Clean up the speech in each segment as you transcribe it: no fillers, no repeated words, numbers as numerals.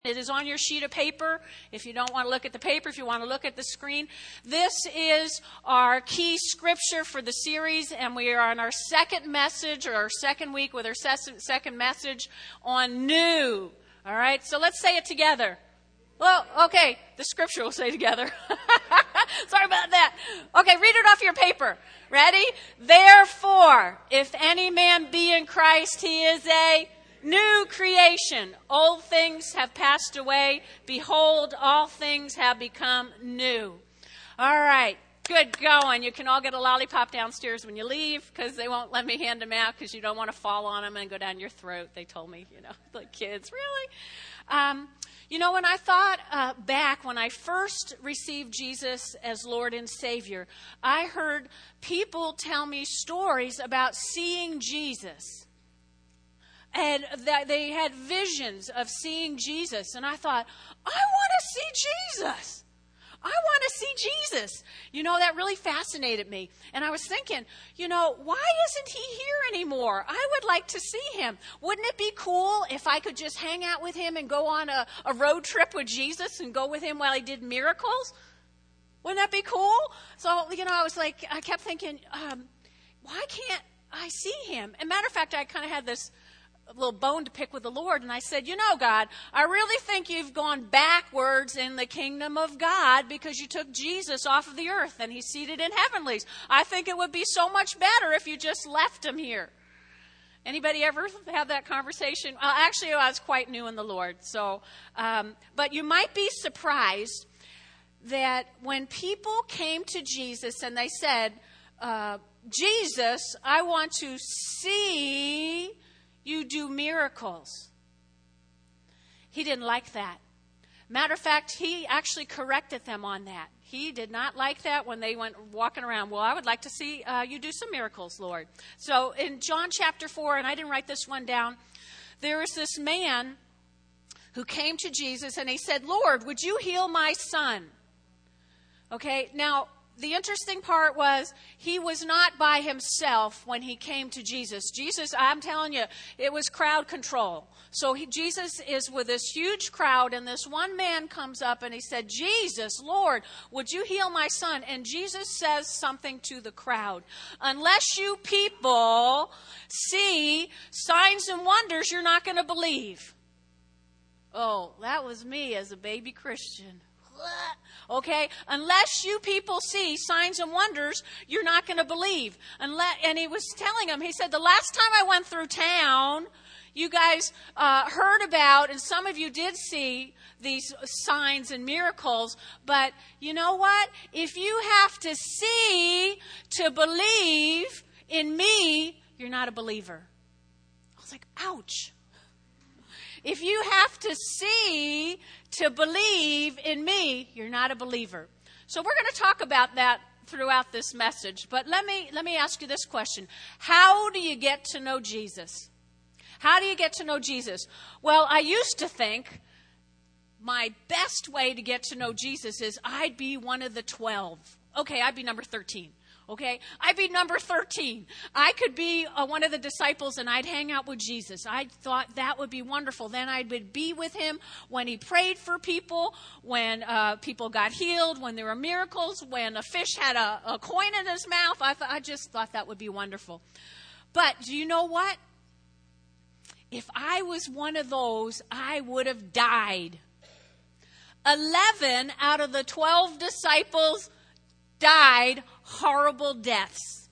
It is on your sheet of paper. If you don't want to look at the paper, if you want to look at the screen. This is our key scripture for the series, and we are on our second message, or our second week with our second message on new. All right, so let's say it together. Well, okay, the scripture will say together. Sorry about that. Okay, read it off your paper. Ready? Therefore, if any man be in Christ, he is a new creation. Old things have passed away. Behold, all things have become new. All right. Good going. You can all get a lollipop downstairs when you leave, because they won't let me hand them out because you don't want to fall on them and go down your throat. They told me, like kids. Really? When I thought back when I first received Jesus as Lord and Savior, I heard people tell me stories about seeing Jesus. And that they had visions of seeing Jesus. And I thought, I want to see Jesus. I want to see Jesus. That really fascinated me. And I was thinking, why isn't he here anymore? I would like to see him. Wouldn't it be cool if I could just hang out with him and go on a road trip with Jesus and go with him while he did miracles? Wouldn't that be cool? So, I kept thinking, why can't I see him? And matter of fact, I kind of had this little bone to pick with the Lord, and I said, God, I really think you've gone backwards in the kingdom of God because you took Jesus off of the earth and he's seated in heavenlies. I think it would be so much better if you just left him here. Anybody ever have that conversation? Actually, I was quite new in the Lord. So, but you might be surprised that when people came to Jesus and they said, Jesus, I want to see you do miracles. He didn't like that. Matter of fact, he actually corrected them on that. He did not like that when they went walking around. Well, I would like to see you do some miracles, Lord. So in John chapter 4, and I didn't write this one down, there was this man who came to Jesus and he said, Lord, would you heal my son? Okay, now, the interesting part was he was not by himself when he came to Jesus. Jesus, I'm telling you, it was crowd control. So Jesus is with this huge crowd, and this one man comes up and he said, Jesus, Lord, would you heal my son? And Jesus says something to the crowd. Unless you people see signs and wonders, you're not going to believe. Oh, that was me as a baby Christian. Okay, unless you people see signs and wonders, you're not going to believe. And he was telling them, he said, the last time I went through town, you guys heard about, and some of you did see these signs and miracles, but you know what? If you have to see to believe in me, you're not a believer. I was like, ouch. If you have to see to believe in me, you're not a believer. So we're going to talk about that throughout this message. But let me ask you this question. How do you get to know Jesus? How do you get to know Jesus? Well, I used to think my best way to get to know Jesus is I'd be one of the 12. Okay, I'd be number 13. Okay, I'd be number 13. I could be one of the disciples and I'd hang out with Jesus. I thought that would be wonderful. Then I would be with him when he prayed for people, when people got healed, when there were miracles, when a fish had a coin in his mouth. I just thought that would be wonderful. But do you know what? If I was one of those, I would have died. 11 out of the 12 disciples died horrible deaths.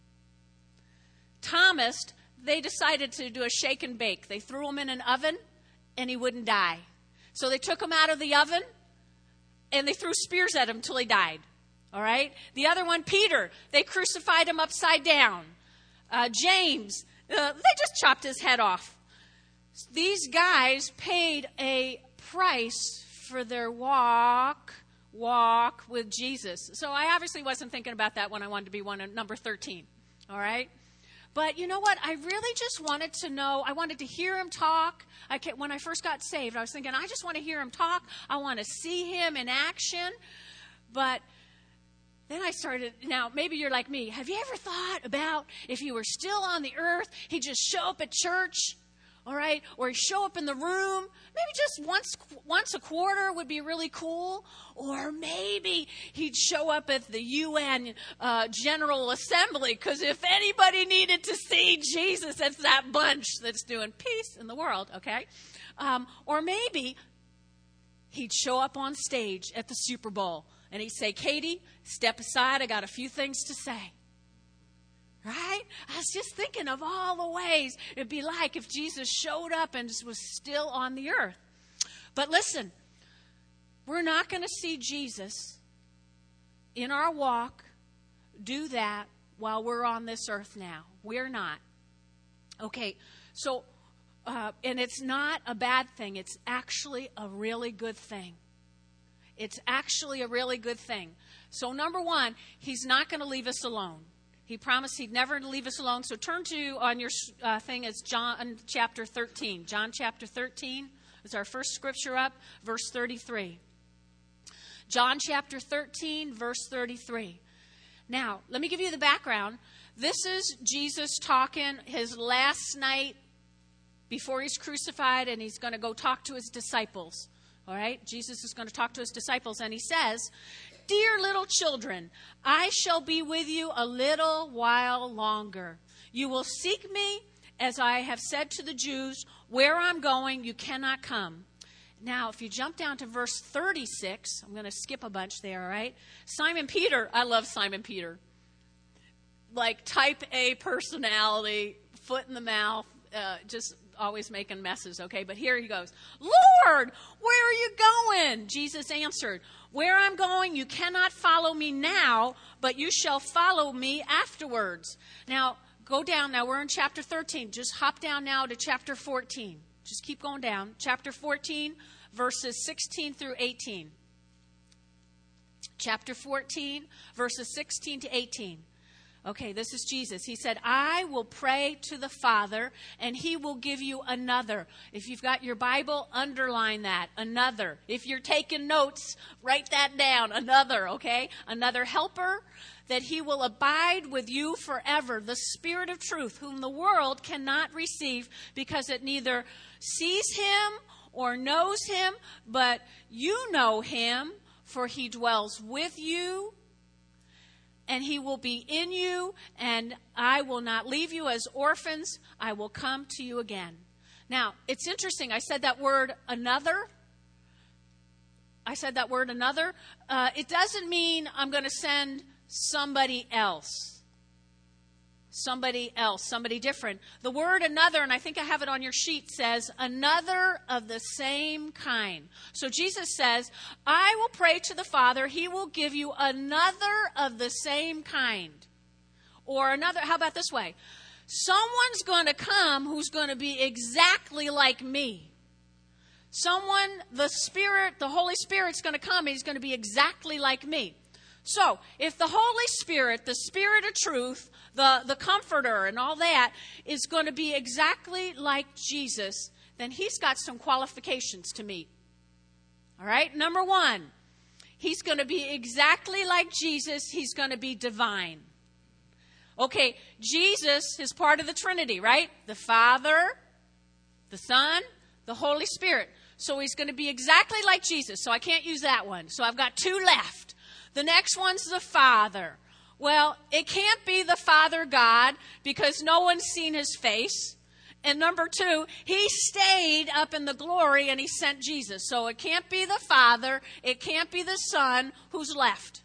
Thomas, they decided to do a shake and bake. They threw him in an oven and he wouldn't die. So they took him out of the oven and they threw spears at him until he died. All right? The other one, Peter, they crucified him upside down. James, they just chopped his head off. These guys paid a price for their walk with Jesus. So I obviously wasn't thinking about that when I wanted to be number 13. All right? But you know what? I really just wanted to know. I wanted to hear him talk. When I first got saved, I was thinking, I just want to hear him talk. I want to see him in action. But then I started, now maybe you're like me. Have you ever thought about if you were still on the earth, he'd just show up at church? All right, or he'd show up in the room. Maybe just once a quarter would be really cool. Or maybe he'd show up at the UN General Assembly, because if anybody needed to see Jesus, it's that bunch that's doing peace in the world, okay? Or maybe he'd show up on stage at the Super Bowl, and he'd say, Katie, step aside, I got a few things to say. Right? I was just thinking of all the ways it'd be like if Jesus showed up and was still on the earth. But listen, we're not going to see Jesus in our walk do that while we're on this earth now. We're not. Okay, so, and it's not a bad thing. It's actually a really good thing. It's actually a really good thing. So number one, he's not going to leave us alone. He promised he'd never leave us alone. So turn to, on your thing, it's John chapter 13. John chapter 13 is our first scripture up, verse 33. John chapter 13, verse 33. Now, let me give you the background. This is Jesus talking his last night before he's crucified, and he's going to go talk to his disciples. All right? Jesus is going to talk to his disciples, and he says, Dear little children, I shall be with you a little while longer. You will seek me, as I have said to the Jews, where I'm going, you cannot come. Now, if you jump down to verse 36, I'm going to skip a bunch there, all right? Simon Peter, I love Simon Peter. Like type A personality, foot in the mouth, just always making messes, okay? But here he goes. Lord, where are you going? Jesus answered, Where I'm going, you cannot follow me now, but you shall follow me afterwards. Now, go down. Now, we're in chapter 13. Just hop down now to chapter 14. Just keep going down. Chapter 14, verses 16 through 18. Chapter 14, verses 16 to 18. Okay, this is Jesus. He said, I will pray to the Father, and he will give you another. If you've got your Bible, underline that. Another. If you're taking notes, write that down. Another, okay? Another helper, that he will abide with you forever. The Spirit of truth, whom the world cannot receive, because it neither sees him or knows him, but you know him, for he dwells with you, and he will be in you, and I will not leave you as orphans. I will come to you again. Now, it's interesting. I said that word another. It doesn't mean I'm going to send somebody else. Somebody different. The word another, and I think I have it on your sheet, says another of the same kind. So Jesus says, I will pray to the Father, he will give you another of the same kind. Or another, how about this way? Someone's going to come who's going to be exactly like me. Someone, the Holy Spirit's going to come, and he's going to be exactly like me. So, if the Holy Spirit, the Spirit of truth, the Comforter and all that is going to be exactly like Jesus, then he's got some qualifications to meet. All right? Number one, he's going to be exactly like Jesus. He's going to be divine. Okay, Jesus is part of the Trinity, right? The Father, the Son, the Holy Spirit. So he's going to be exactly like Jesus. So I can't use that one. So I've got two left. The next one's the Father. Well, it can't be the Father God because no one's seen his face. And number two, he stayed up in the glory and he sent Jesus. So it can't be the Father. It can't be the Son. Who's left?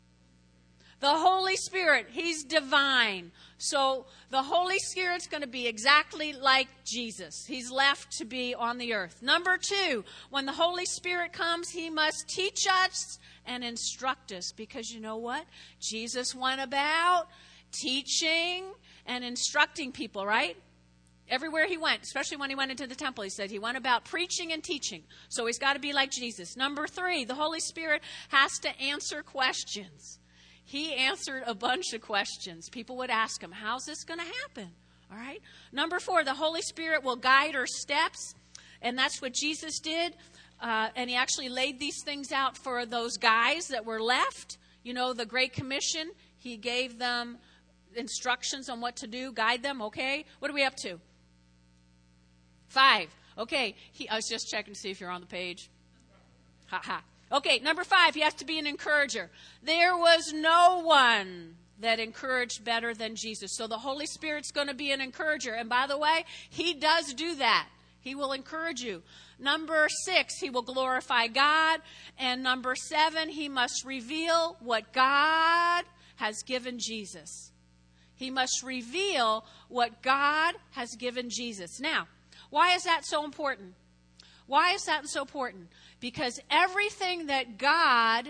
The Holy Spirit. He's divine. So the Holy Spirit's going to be exactly like Jesus. He's left to be on the earth. Number two, when the Holy Spirit comes, he must teach us and instruct us, because you know what? Jesus went about teaching and instructing people, right? Everywhere he went, especially when he went into the temple, he said he went about preaching and teaching. So he's got to be like Jesus. Number three, the Holy Spirit has to answer questions. He answered a bunch of questions. People would ask him, how's this going to happen? All right. Number four, the Holy Spirit will guide our steps. And that's what Jesus did. And he actually laid these things out for those guys that were left. You know, the Great Commission, he gave them instructions on what to do, guide them, okay? What are we up to? 5. Okay. I was just checking to see if you're on the page. Ha ha. Okay, number 5, he has to be an encourager. There was no one that encouraged better than Jesus. So the Holy Spirit's going to be an encourager. And by the way, he does do that. He will encourage you. Number 6, he will glorify God. And number 7, he must reveal what God has given Jesus. He must reveal what God has given Jesus. Now, why is that so important? Why is that so important? Because everything that God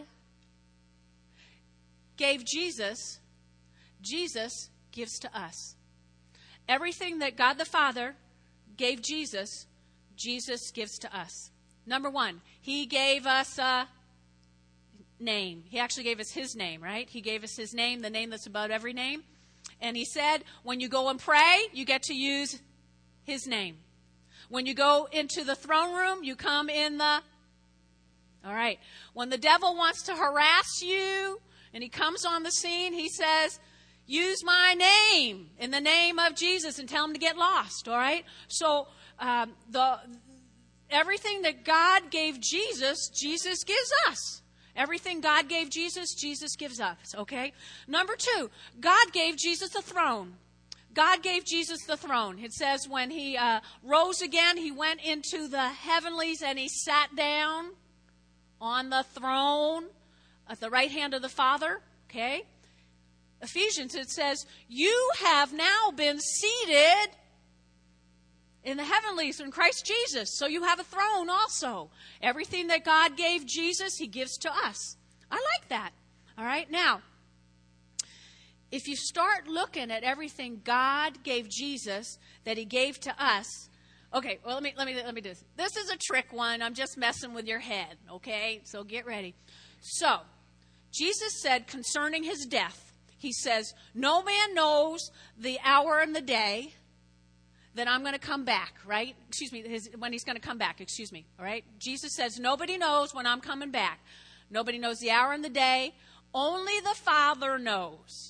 gave Jesus, Jesus gives to us. Everything that God the Father gave Jesus, Jesus gives to us. Number 1, he gave us a name. He actually gave us his name, right? He gave us his name, the name that's above every name. And he said, when you go and pray, you get to use his name. When you go into the throne room, you come in the... All right. When the devil wants to harass you and he comes on the scene, he says, use my name in the name of Jesus and tell him to get lost. All right. So everything that God gave Jesus, Jesus gives us. Everything God gave Jesus, Jesus gives us. Okay. Number 2, God gave Jesus a throne. God gave Jesus the throne. It says when he rose again, he went into the heavenlies and he sat down on the throne at the right hand of the Father. Okay. Ephesians, it says, you have now been seated in the heavenlies in Christ Jesus. So you have a throne also. Everything that God gave Jesus, he gives to us. I like that. All right. Now, if you start looking at everything God gave Jesus that he gave to us, okay, well, let me do this. This is a trick one. I'm just messing with your head, okay? So get ready. So, Jesus said concerning his death, he says, no man knows the hour and the day that I'm going to come back, right? Excuse me, when he's going to come back, excuse me, all right? Jesus says, nobody knows when I'm coming back. Nobody knows the hour and the day. Only the Father knows.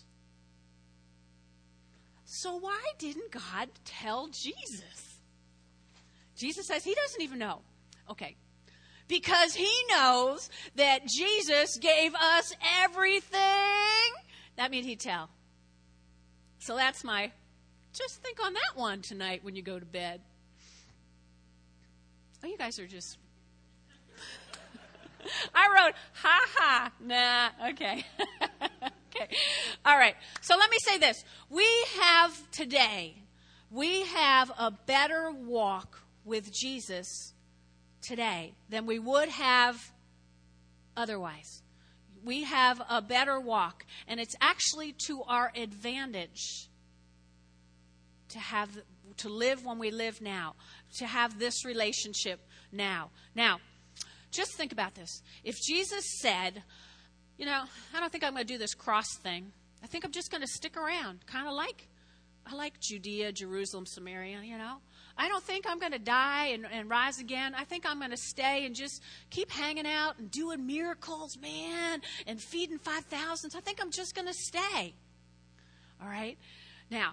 So why didn't God tell Jesus? Jesus says he doesn't even know. Okay. Because he knows that Jesus gave us everything. That means he'd tell. So that's just think on that one tonight when you go to bed. Oh, you guys are just... I wrote, ha ha, nah, okay. Okay. All right. So let me say this. We have a better walk with Jesus today than we would have otherwise. We have a better walk, and it's actually to our advantage to live when we live now, to have this relationship now. Now, just think about this. If Jesus said, I don't think I'm going to do this cross thing. I think I'm just going to stick around, kind of like I like Judea, Jerusalem, Samaria, I don't think I'm going to die and rise again. I think I'm going to stay and just keep hanging out and doing miracles, man, and feeding 5,000. I think I'm just going to stay. All right? Now,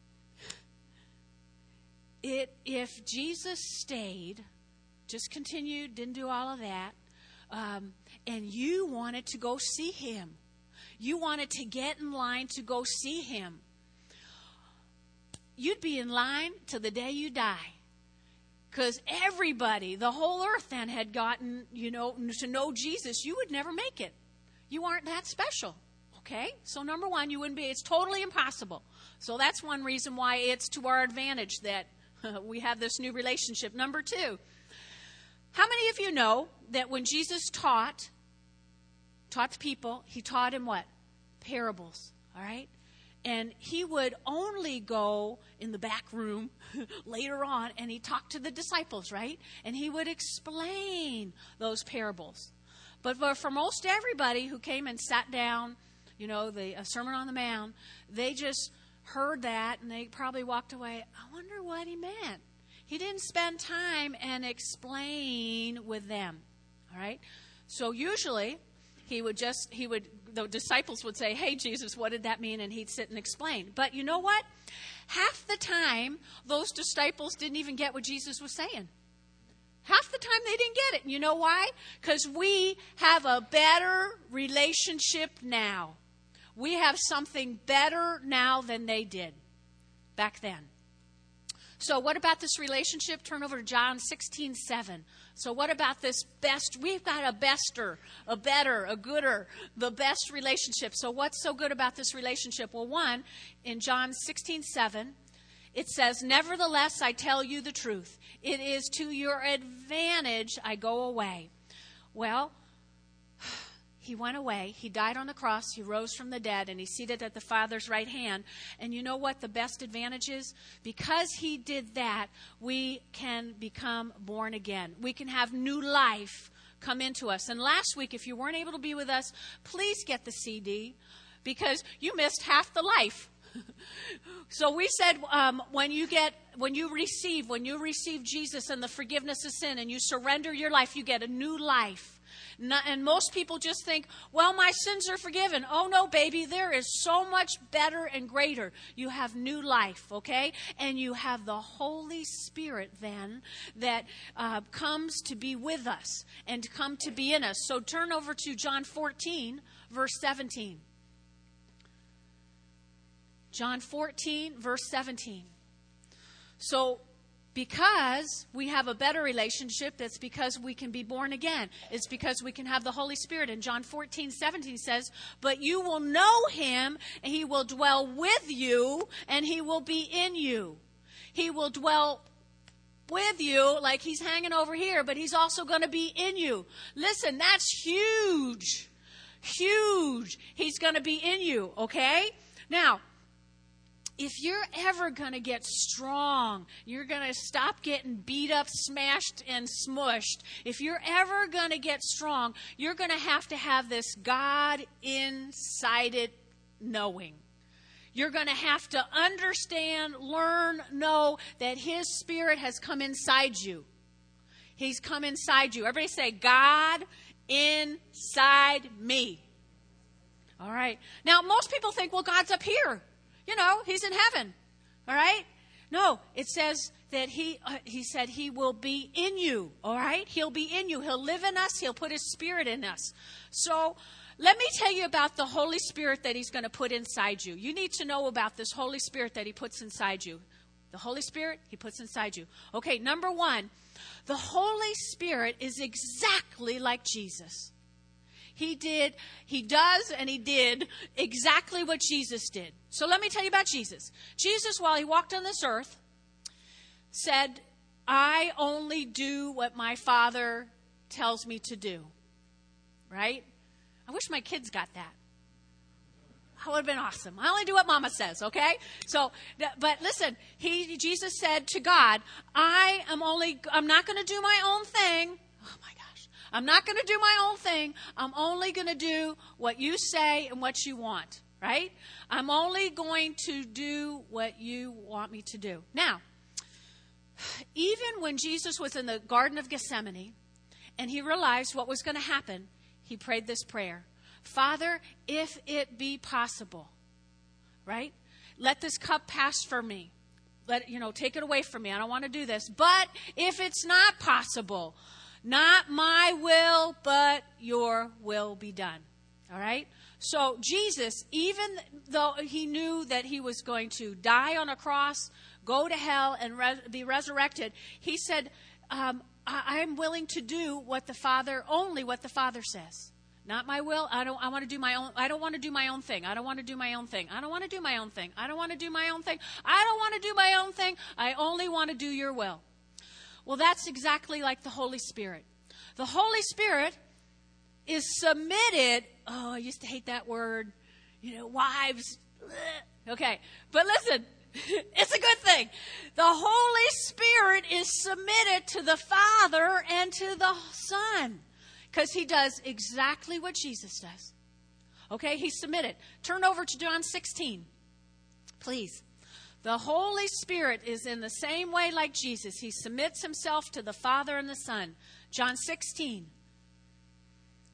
if Jesus stayed, just continued, didn't do all of that, and you wanted to go see him, you wanted to get in line to go see him, you'd be in line till the day you die. Because everybody, the whole earth then had gotten, to know Jesus. You would never make it. You aren't that special. Okay? So number one, you wouldn't be. It's totally impossible. So that's one reason why it's to our advantage that we have this new relationship. Number 2, how many of you know that when Jesus taught the people, he taught in what? Parables. All right? And he would only go in the back room later on and he talked to the disciples, right? And he would explain those parables. But for most everybody who came and sat down, the Sermon on the Mount, they just heard that and they probably walked away. I wonder what he meant. He didn't spend time and explain with them. All right? So usually, the disciples would say, hey, Jesus, what did that mean? And he'd sit and explain. But you know what? Half the time, those disciples didn't even get what Jesus was saying. Half the time they didn't get it. And you know why? Because we have a better relationship now. We have something better now than they did back then. So what about this relationship? Turn over to John 16:7. So what about this best? We've got a bester, a better, a gooder, the best relationship. So what's so good about this relationship? Well, one, in John 16:7, it says, nevertheless, I tell you the truth. It is to your advantage I go away. Well, he went away. He died on the cross. He rose from the dead, and he's seated at the Father's right hand. And you know what the best advantage is? Because he did that, we can become born again. We can have new life come into us. And last week, if you weren't able to be with us, please get the CD, because you missed half the life. So we said when you receive Jesus and the forgiveness of sin and you surrender your life, you get a new life. And most people just think, well, my sins are forgiven. Oh, no, baby, there is so much better and greater. You have new life, okay? And you have the Holy Spirit then that comes to be with us and come to be in us. So turn over to John 14, verse 17. John 14, verse 17. So, because we have a better relationship, that's because we can be born again. It's because we can have the Holy Spirit. And John 14, 17 says, but you will know him, and he will dwell with you, and he will be in you. He will dwell with you, like he's hanging over here, but he's also going to be in you. Listen, that's huge. Huge. He's going to be in you, okay? Now, if you're ever going to get strong, you're going to stop getting beat up, smashed, and smushed. If you're ever going to get strong, you're going to have this God inside it knowing. You're going to have to understand, learn, know that his Spirit has come inside you. He's come inside you. Everybody say, God inside me. All right. Now, most people think, well, God's up here. You know, he's in heaven. All right? No, it says that he said he will be in you. All right? He'll be in you. He'll live in us. He'll put his Spirit in us. So let me tell you about the Holy Spirit that he's going to put inside you. You need to know about this Holy Spirit that he puts inside you. The Holy Spirit he puts inside you. Okay, number one, the Holy Spirit is exactly like Jesus. He did exactly what Jesus did. So let me tell you about Jesus. Jesus, while he walked on this earth, said, I only do what my Father tells me to do. Right? I wish my kids got that. That would have been awesome. I only do what Mama says, okay? So, but listen, Jesus said to God, I'm not going to do my own thing. Oh my gosh. I'm not going to do my own thing. I'm only going to do what you say and what you want, right? I'm only going to do what you want me to do. Now, even when Jesus was in the Garden of Gethsemane and he realized what was going to happen, he prayed this prayer. Father, if it be possible, right? Let this cup pass from me. Take it away from me. I don't want to do this. But if it's not possible, not my will, but your will be done. All right? So Jesus, even though he knew that he was going to die on a cross, go to hell, and be resurrected, he said, I'm willing to do what the Father says. Not my will. I don't want to do my own. I don't want to do my own thing. I don't want to do my own thing. I don't want to do my own thing. I don't want to do my own thing. I don't want to do my own thing. I only want to do your will. Well, that's exactly like the Holy Spirit. The Holy Spirit is submitted. Oh, I used to hate that word. Wives. Okay. But listen, it's a good thing. The Holy Spirit is submitted to the Father and to the Son. Because he does exactly what Jesus does. Okay, he's submitted. Turn over to John 16, please. The Holy Spirit is in the same way like Jesus. He submits himself to the Father and the Son. John 16.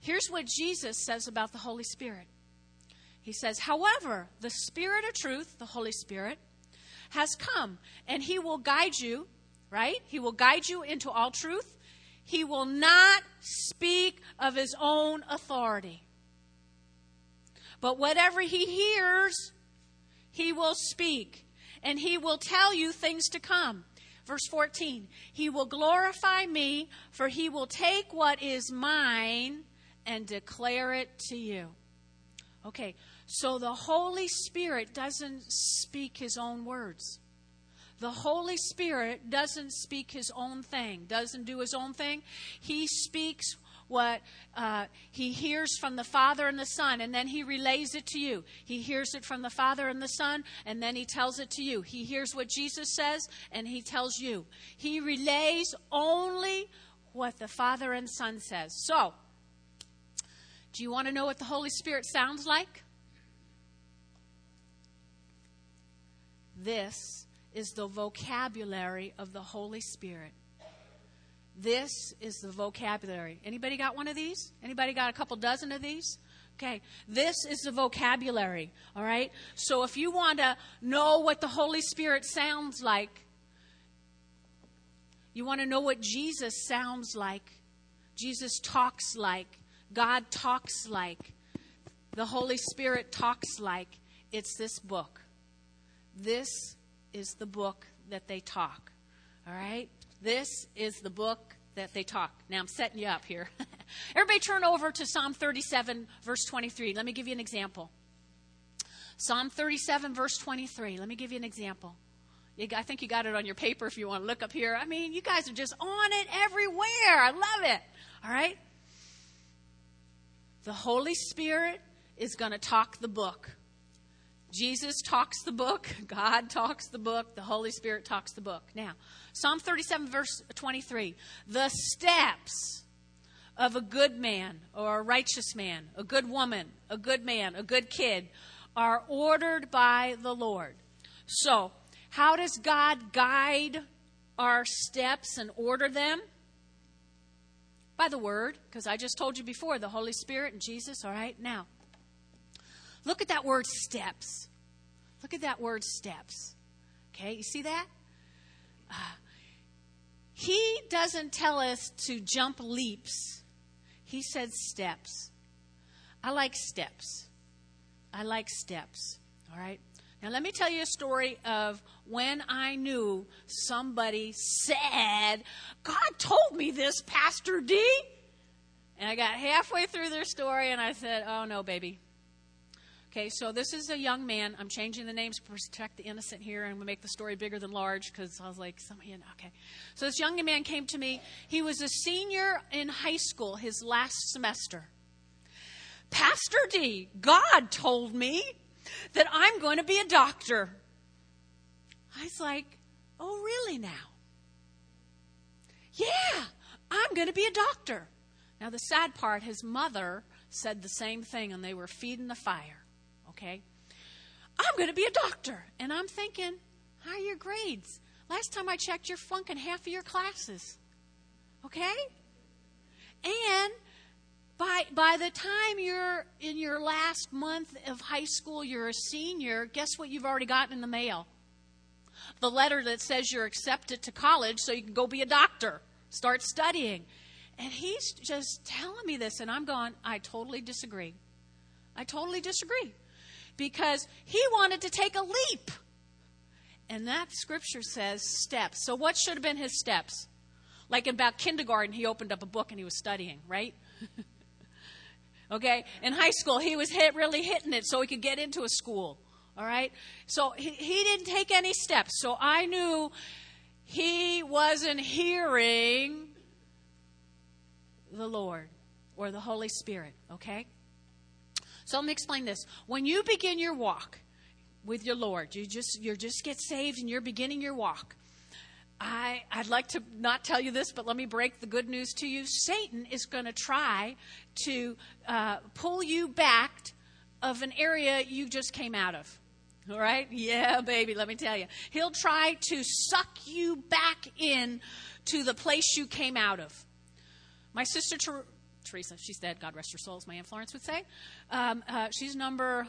Here's what Jesus says about the Holy Spirit. He says, however, the Spirit of truth, the Holy Spirit, has come, and he will guide you, right? He will guide you into all truth. He will not speak of his own authority. But whatever he hears, he will speak, and he will tell you things to come. Verse 14, he will glorify me, for he will take what is mine and declare it to you. Okay, so the Holy Spirit doesn't speak his own words. The Holy Spirit doesn't speak his own thing, doesn't do his own thing. He speaks what he hears from the Father and the Son, and then he relays it to you. He hears it from the Father and the Son, and then he tells it to you. He hears what Jesus says, and he tells you. He relays only what the Father and Son says. So, do you want to know what the Holy Spirit sounds like? This is the vocabulary of the Holy Spirit. This is the vocabulary. Anybody got one of these? Anybody got a couple dozen of these? Okay, this is the vocabulary, all right? So if you want to know what the Holy Spirit sounds like, you want to know what Jesus sounds like, Jesus talks like, God talks like, the Holy Spirit talks like, it's this book. This is the book that they talk, all right? This is the book that they talk. Now, I'm setting you up here. Everybody turn over to Psalm 37, verse 23. Let me give you an example. Psalm 37, verse 23. Let me give you an example. I think you got it on your paper if you want to look up here. I mean, you guys are just on it everywhere. I love it. All right? The Holy Spirit is going to talk the book. Jesus talks the book. God talks the book. The Holy Spirit talks the book. Now, Psalm 37, verse 23. The steps of a good man or a righteous man, a good woman, a good man, a good kid are ordered by the Lord. So, how does God guide our steps and order them? By the Word, because I just told you before, the Holy Spirit and Jesus, all right? Now, look at that word steps. Look at that word steps. Okay, you see that? He doesn't tell us to jump leaps. He said steps. I like steps. I like steps. All right? Now, let me tell you a story of when I knew somebody said, God told me this, Pastor D. And I got halfway through their story, and I said, oh, no, baby. Okay, so this is a young man. I'm changing the names to protect the innocent here, and we'll make the story bigger than large because I was like, okay. So this young man came to me. He was a senior in high school, his last semester. Pastor D, God told me that I'm going to be a doctor. I was like, oh, really now? Yeah, I'm going to be a doctor. Now, the sad part, his mother said the same thing, and they were feeding the fire. Okay? I'm going to be a doctor. And I'm thinking, how are your grades? Last time I checked, you're flunking half of your classes. Okay? And by the time you're in your last month of high school, you're a senior, guess what you've already gotten in the mail? The letter that says you're accepted to college so you can go be a doctor. Start studying. And he's just telling me this, and I'm going, I totally disagree. I totally disagree. Because he wanted to take a leap. And that scripture says steps. So what should have been his steps? Like in about kindergarten, he opened up a book and he was studying, right? Okay? In high school, he was really hitting it so he could get into a school. All right? So he didn't take any steps. So I knew he wasn't hearing the Lord or the Holy Spirit. Okay? So let me explain this. When you begin your walk with your Lord, you just get saved and you're beginning your walk. I'd like to not tell you this, but let me break the good news to you. Satan is going to try to pull you back of an area you just came out of. All right? Yeah, baby, let me tell you. He'll try to suck you back in to the place you came out of. My sister Teresa. She's dead. God rest her soul, as my Aunt Florence would say. She's number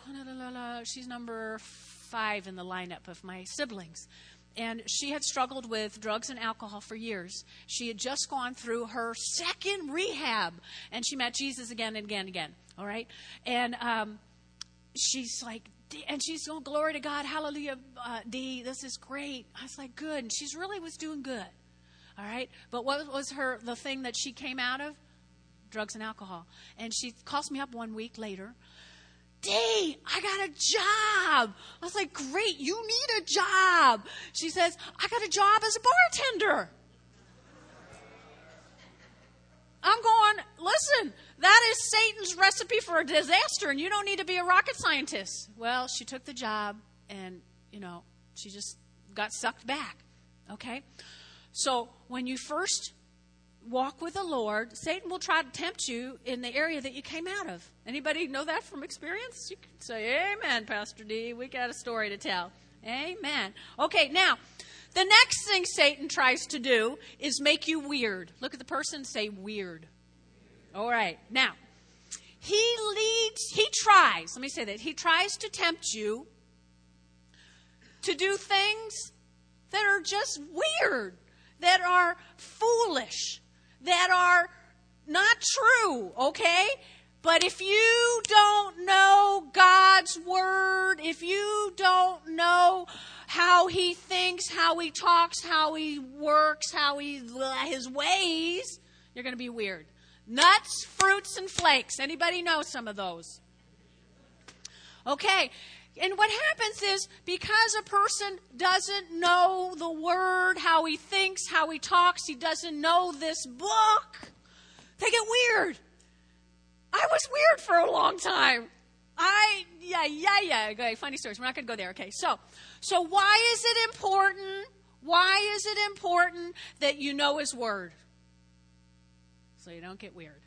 5 in the lineup of my siblings. And she had struggled with drugs and alcohol for years. She had just gone through her second rehab, and she met Jesus again and again and again. All right? And she's like, and she's going, glory to God, hallelujah, Dee, this is great. I was like, good. And she's really was doing good. All right? But what was the thing that she came out of? Drugs and alcohol. And she calls me up 1 week later. Dee, I got a job. I was like, great, you need a job. She says, I got a job as a bartender. I'm going, listen, that is Satan's recipe for a disaster, and you don't need to be a rocket scientist. Well, she took the job, and, she just got sucked back. Okay? So when you first walk with the Lord, Satan will try to tempt you in the area that you came out of. Anybody know that from experience? You can say, amen, Pastor D. We got a story to tell. Amen. Okay, now, the next thing Satan tries to do is make you weird. Look at the person and say weird. All right. Now, he tries to tempt you to do things that are just weird, that are foolish, that are not true, okay? But if you don't know God's word, if you don't know how he thinks, how he talks, how he works, his ways, you're going to be weird. Nuts, fruits, and flakes. Anybody know some of those? Okay. And what happens is, because a person doesn't know the word, how he thinks, how he talks, he doesn't know this book, they get weird. I was weird for a long time. Okay, funny stories. We're not going to go there. Okay, so why is it important? Why is it important that you know his word? So you don't get weird.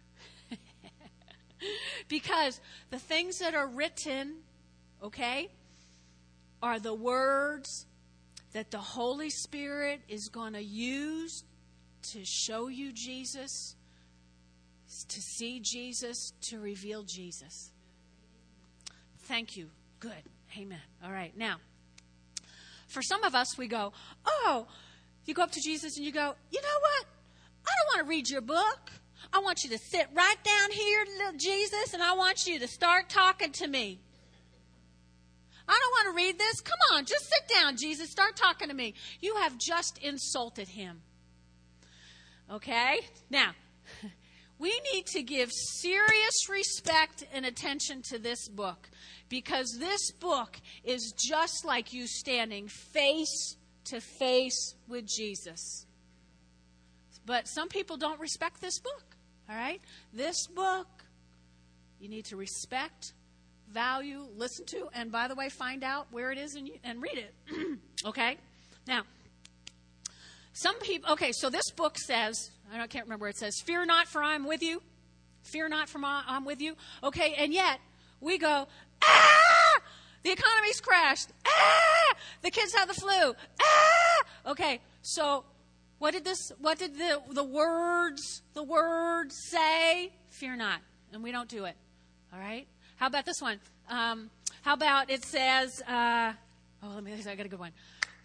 Because the things that are written, okay, are the words that the Holy Spirit is going to use to show you Jesus, to see Jesus, to reveal Jesus. Thank you. Good. Amen. All right. Now, for some of us, we go, you go up to Jesus and you go, you know what? I don't want to read your book. I want you to sit right down here, little Jesus, and I want you to start talking to me. I don't want to read this. Come on, just sit down, Jesus. Start talking to me. You have just insulted him. Okay? Now, we need to give serious respect and attention to this book, because this book is just like you standing face to face with Jesus. But some people don't respect this book. All right? This book, you need to respect, value, listen to, and by the way, find out where it is and read it. Okay? Now, some people, so this book says, I can't remember where it says, fear not, for I am with you. Fear not, for I'm with you. Okay, and yet we go, the economy's crashed. The kids have the flu. Okay, so what did the words say? Fear not. And we don't do it. All right? How about this one? How about it says, I got a good one.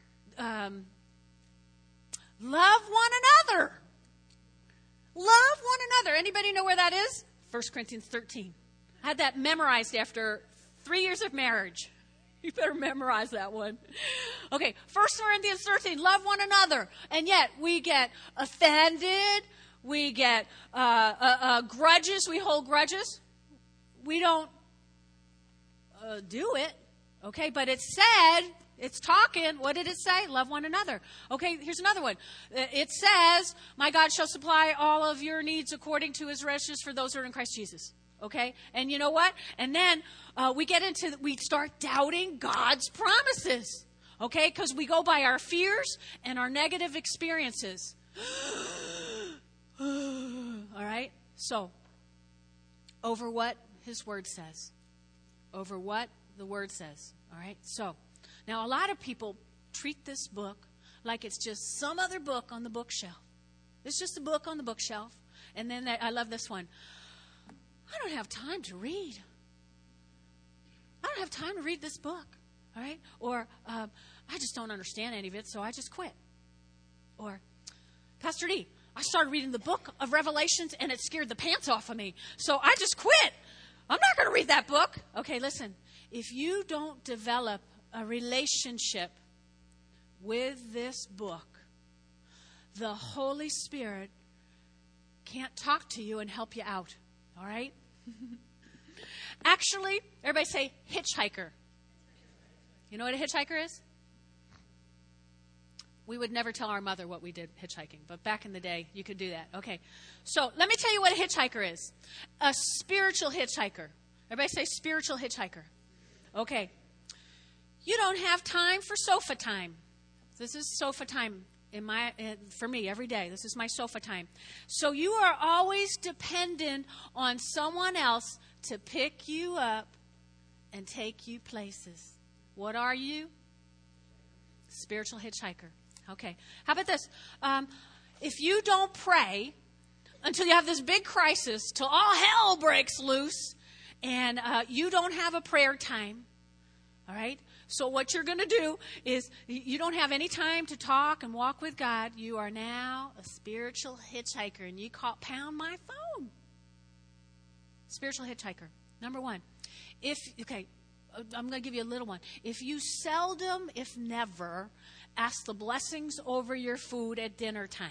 Love one another. Love one another. Anybody know where that is? 1 Corinthians 13. I had that memorized after 3 years of marriage. You better memorize that one. Okay, 1 Corinthians 13, love one another. And yet we get offended. We get grudges. We hold grudges. We don't do it. Okay, but it said, it's talking. What did it say? Love one another. Okay, here's another one. It says, my God shall supply all of your needs according to his riches for those who are in Christ Jesus. Okay, and you know what? And then we start doubting God's promises. Okay, because we go by our fears and our negative experiences. All right, so over what his word says. Over what the word says. All right, so now a lot of people treat this book like it's just some other book on the bookshelf. It's just a book on the bookshelf. And then I love this one. I don't have time to read. I don't have time to read this book. All right? Or, I just don't understand any of it, so I just quit. Or, Pastor D, I started reading the book of Revelations, and it scared the pants off of me, so I just quit. I'm not going to read that book. Okay, listen. If you don't develop a relationship with this book, the Holy Spirit can't talk to you and help you out. All right? Actually, everybody say hitchhiker. You know what a hitchhiker is? We would never tell our mother what we did hitchhiking, but back in the day, you could do that. Okay. So let me tell you what a hitchhiker is. A spiritual hitchhiker. Everybody say spiritual hitchhiker. Okay. You don't have time for sofa time. This is sofa time for me every day. This is my sofa time. So you are always dependent on someone else to pick you up and take you places. What are you? Spiritual hitchhiker. Okay. How about this? If you don't pray until you have this big crisis, till all hell breaks loose, and you don't have a prayer time, all right? So what you're going to do is you don't have any time to talk and walk with God. You are now a spiritual hitchhiker, and you pound my phone. Spiritual hitchhiker. Number one. I'm going to give you a little one. If you seldom, if never, ask the blessings over your food at dinner time.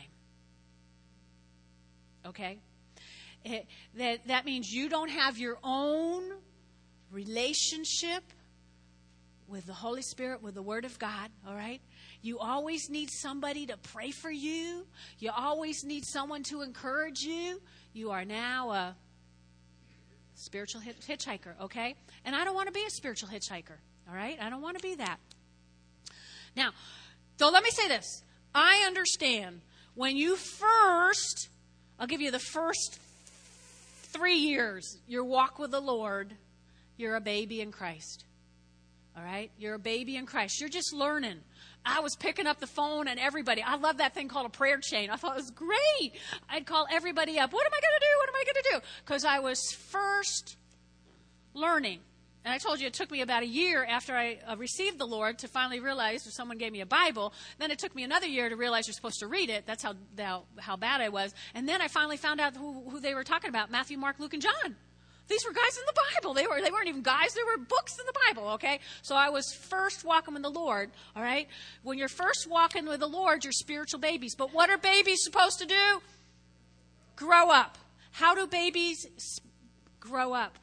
Okay? That means you don't have your own relationship with the Holy Spirit, with the Word of God, all right? You always need somebody to pray for you. You always need someone to encourage you. You are now a spiritual hitchhiker, okay? And I don't want to be a spiritual hitchhiker, all right? I don't want to be that. Now, so let me say this. I understand when you first, I'll give you the first 3 years, your walk with the Lord, you're a baby in Christ. All right? You're a baby in Christ. You're just learning. I was picking up the phone and everybody. I love that thing called a prayer chain. I thought it was great. I'd call everybody up. What am I going to do? What am I going to do? Because I was first learning. And I told you it took me about a year after I received the Lord to finally realize if someone gave me a Bible. Then it took me another year to realize you're supposed to read it. That's how bad I was. And then I finally found out who they were talking about, Matthew, Mark, Luke, and John. These were guys in the Bible. They weren't even guys. They were books in the Bible, okay? So I was first walking with the Lord, all right? When you're first walking with the Lord, you're spiritual babies. But what are babies supposed to do? Grow up. How do babies grow up?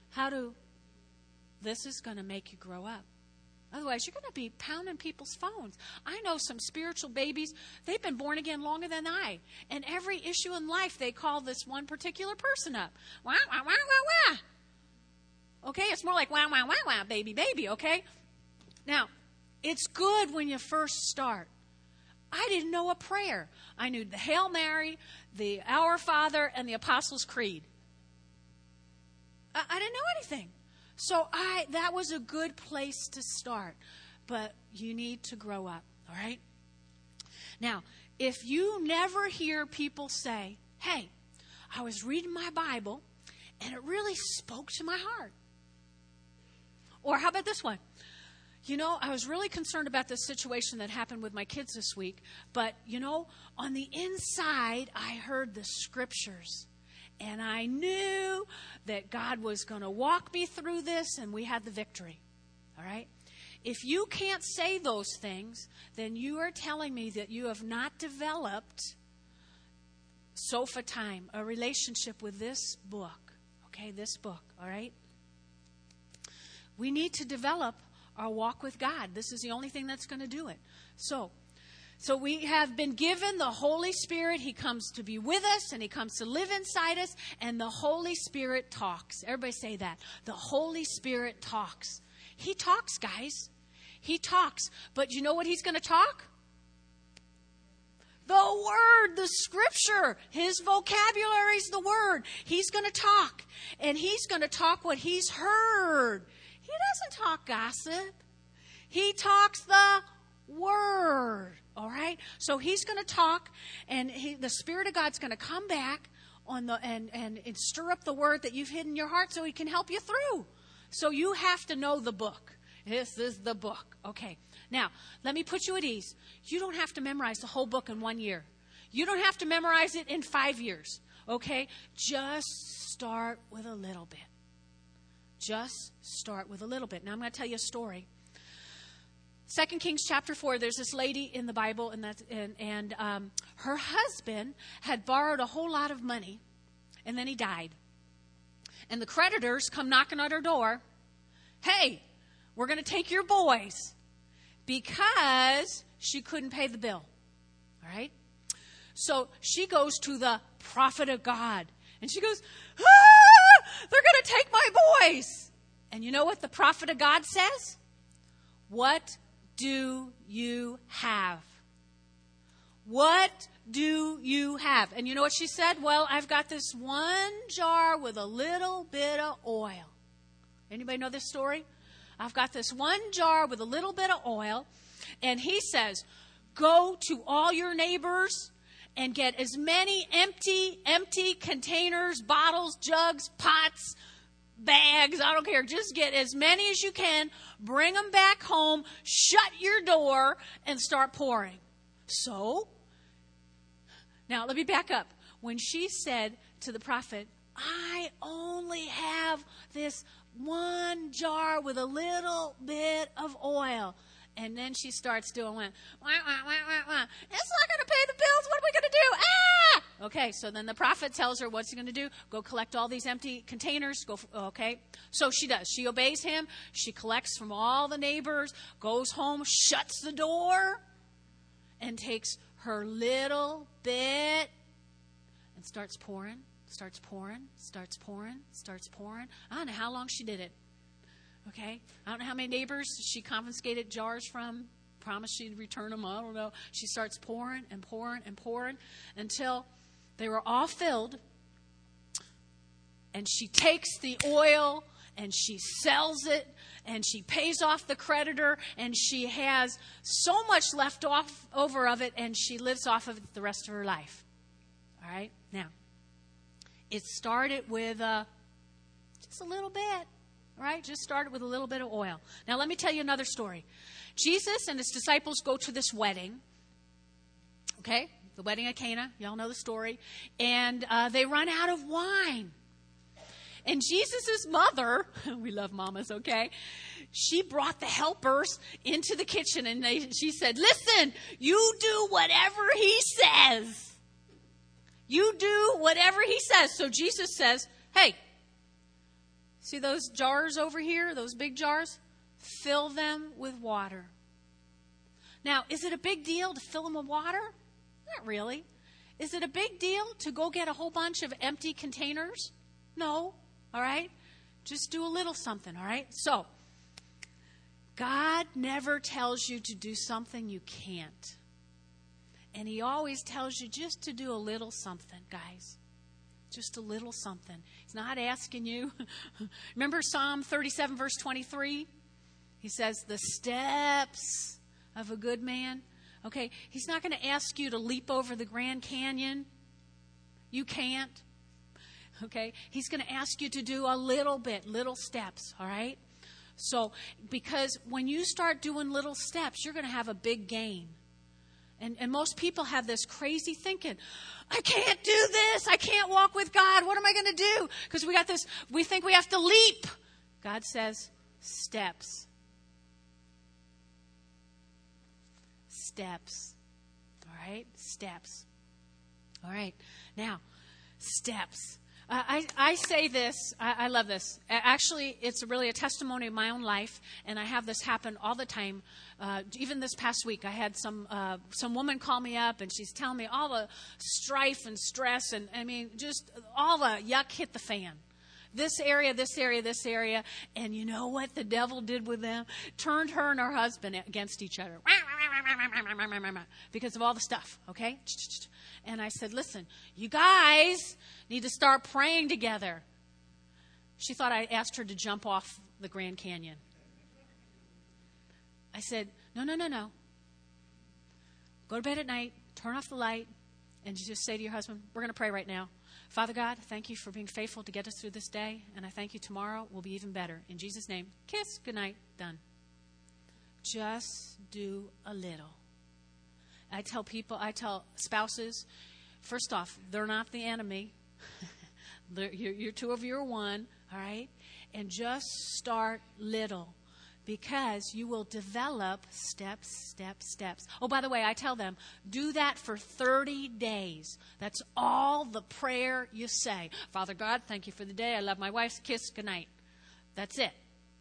This is going to make you grow up. Otherwise, you're going to be pounding people's phones. I know some spiritual babies, they've been born again longer than I. And every issue in life, they call this one particular person up. Wah, wah, wah, wah, wah. Okay, it's more like wah, wah, wah, wah, baby, baby, okay? Now, it's good when you first start. I didn't know a prayer. I knew the Hail Mary, the Our Father, and the Apostles' Creed. I didn't know anything. So that was a good place to start. But you need to grow up, all right? Now, if you never hear people say, hey, I was reading my Bible, and it really spoke to my heart. Or how about this one? You know, I was really concerned about this situation that happened with my kids this week. But, you know, on the inside, I heard the scriptures. And I knew that God was going to walk me through this, and we had the victory. All right? If you can't say those things, then you are telling me that you have not developed sofa time, a relationship with this book. Okay, this book. All right? We need to develop our walk with God. This is the only thing that's going to do it. So we have been given the Holy Spirit. He comes to be with us, and He comes to live inside us, and the Holy Spirit talks. Everybody say that. The Holy Spirit talks. He talks, guys. He talks. But you know what He's going to talk? The Word, the Scripture. His vocabulary is the Word. He's going to talk, and He's going to talk what He's heard. He doesn't talk gossip. He talks the Word. All right? So He's going to talk, and the Spirit of God's going to come back on the and stir up the word that you've hidden in your heart so he can help you through. So you have to know the book. This is the book. Okay. Now, let me put you at ease. You don't have to memorize the whole book in 1 year. You don't have to memorize it in 5 years. Okay? Just start with a little bit. Just start with a little bit. Now, I'm going to tell you a story. 2 Kings chapter 4, there's this lady in the Bible, and her husband had borrowed a whole lot of money, and then he died. And the creditors come knocking on her door. Hey, we're going to take your boys, because she couldn't pay the bill. All right? So she goes to the prophet of God, and she goes, they're going to take my boys. And you know what the prophet of God says? What do you have? What do you have? And you know what she said? Well, I've got this one jar with a little bit of oil. Anybody know this story? I've got this one jar with a little bit of oil. And he says, go to all your neighbors and get as many empty containers, bottles, jugs, pots, bags, I don't care. Just get as many as you can. Bring them back home. Shut your door and start pouring. So, now let me back up. When she said to the prophet, I only have this one jar with a little bit of oil. And then she starts doing, wah, wah, wah, wah, wah. It's not going to pay the bills. What are we going to do? Ah! Okay, so then the prophet tells her what's he going to do. Go collect all these empty containers. Okay, so she does. She obeys him. She collects from all the neighbors, goes home, shuts the door, and takes her little bit and starts pouring. I don't know how long she did it. Okay? I don't know how many neighbors she confiscated jars from. Promised she'd return them. I don't know. She starts pouring until they were all filled. And she takes the oil and she sells it and she pays off the creditor and she has so much left over of it and she lives off of it the rest of her life. All right? Now, it started with just a little bit. Right? Just started with a little bit of oil. Now, let me tell you another story. Jesus and his disciples go to this wedding. Okay? The wedding at Cana. Y'all know the story. And they run out of wine. And Jesus' mother, we love mamas, okay? She brought the helpers into the kitchen and she said, listen, you do whatever he says. You do whatever he says. So Jesus says, hey, see those jars over here, those big jars? Fill them with water. Now, is it a big deal to fill them with water? Not really. Is it a big deal to go get a whole bunch of empty containers? No. All right? Just do a little something, all right? So, God never tells you to do something you can't. And he always tells you just to do a little something, guys. Just a little something. He's not asking you. Remember Psalm 37, verse 23? He says, the steps of a good man. Okay, he's not going to ask you to leap over the Grand Canyon. You can't. Okay, he's going to ask you to do a little bit, little steps, all right? So, because when you start doing little steps, you're going to have a big gain. And most people have this crazy thinking, I can't do this. I can't walk with God. What am I going to do? Because we think we have to leap. God says, steps. Steps. All right? Steps. All right. Now, steps. I say this. I love this. Actually, it's really a testimony of my own life, and I have this happen all the time. Even this past week, I had some woman call me up, and she's telling me all the strife and stress, and I mean, just all the yuck hit the fan. This area, and you know what the devil did with them? Turned her and her husband against each other because of all the stuff, okay? And I said, listen, you guys need to start praying together. She thought I asked her to jump off the Grand Canyon. I said, no. Go to bed at night, turn off the light, and just say to your husband, we're going to pray right now. Father God, thank you for being faithful to get us through this day. And I thank you tomorrow will be even better. In Jesus' name, kiss, good night, done. Just do a little. I tell spouses, first off, they're not the enemy. You're two of you are one, all right? And just start little, because you will develop steps. Oh, by the way, I tell them, do that for 30 days. That's all the prayer you say. Father God, thank you for the day. I love my wife. Kiss, good night. That's it.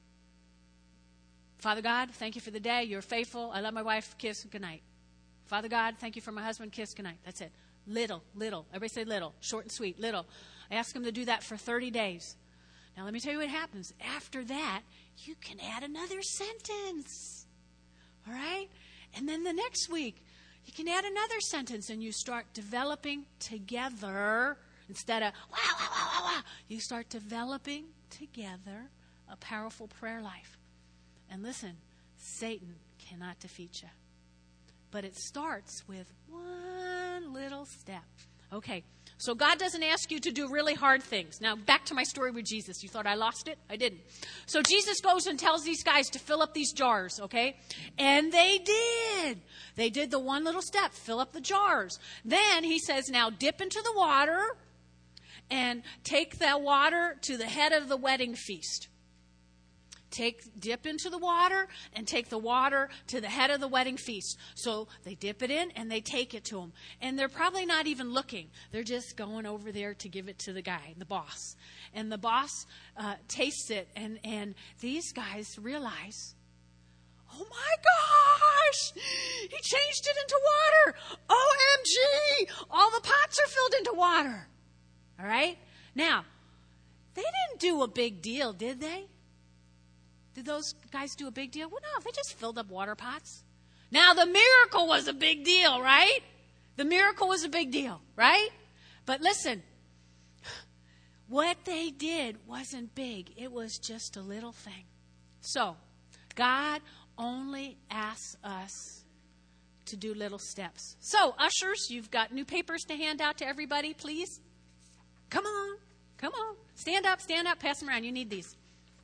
Father God, thank you for the day. You're faithful. I love my wife. Kiss, good night. Father God, thank you for my husband. Kiss, good night. That's it. Little. Everybody say little. Short and sweet. Little. I ask them to do that for 30 days. Now, let me tell you what happens. After that, you can add another sentence. All right? And then the next week, you can add another sentence, and you start developing together instead of, wow. You start developing together a powerful prayer life. And listen, Satan cannot defeat you. But it starts with one little step. Okay, so God doesn't ask you to do really hard things. Now, back to my story with Jesus. You thought I lost it? I didn't. So Jesus goes and tells these guys to fill up these jars, okay? And they did. They did the one little step, fill up the jars. Then he says, now dip into the water and take that water to the head of the wedding feast. Dip into the water and take the water to the head of the wedding feast. So they dip it in and they take it to him. And they're probably not even looking. They're just going over there to give it to the guy, the boss. And the boss tastes it. And these guys realize, oh my gosh, he changed it into water. OMG, all the pots are filled into water. All right? Now, they didn't do a big deal, did they? Did those guys do a big deal? Well, no, they just filled up water pots. Now, the miracle was a big deal, right? The miracle was a big deal, right? But listen, what they did wasn't big. It was just a little thing. So, God only asks us to do little steps. So, ushers, you've got new papers to hand out to everybody, please. Come on. Stand up, pass them around. You need these.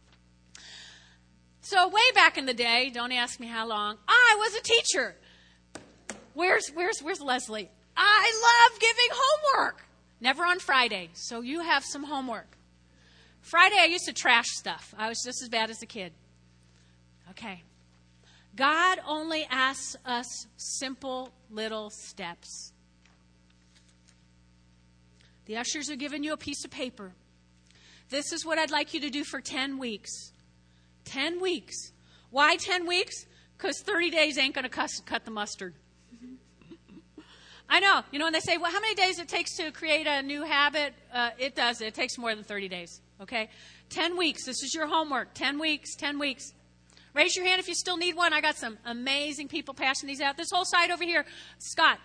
So way back in the day, don't ask me how long, I was a teacher. Where's Leslie? I love giving homework. Never on Friday, so you have some homework. Friday, I used to trash stuff. I was just as bad as a kid. Okay. God only asks us simple little steps. The ushers are giving you a piece of paper. This is what I'd like you to do for 10 weeks. 10 weeks. Why 10 weeks? Because 30 days ain't going to cut the mustard. I know. You know, when they say, well, how many days it takes to create a new habit? It does. It takes more than 30 days. Okay? 10 weeks. This is your homework. 10 weeks. 10 weeks. Raise your hand if you still need one. I got some amazing people passing these out. This whole side over here. Scott.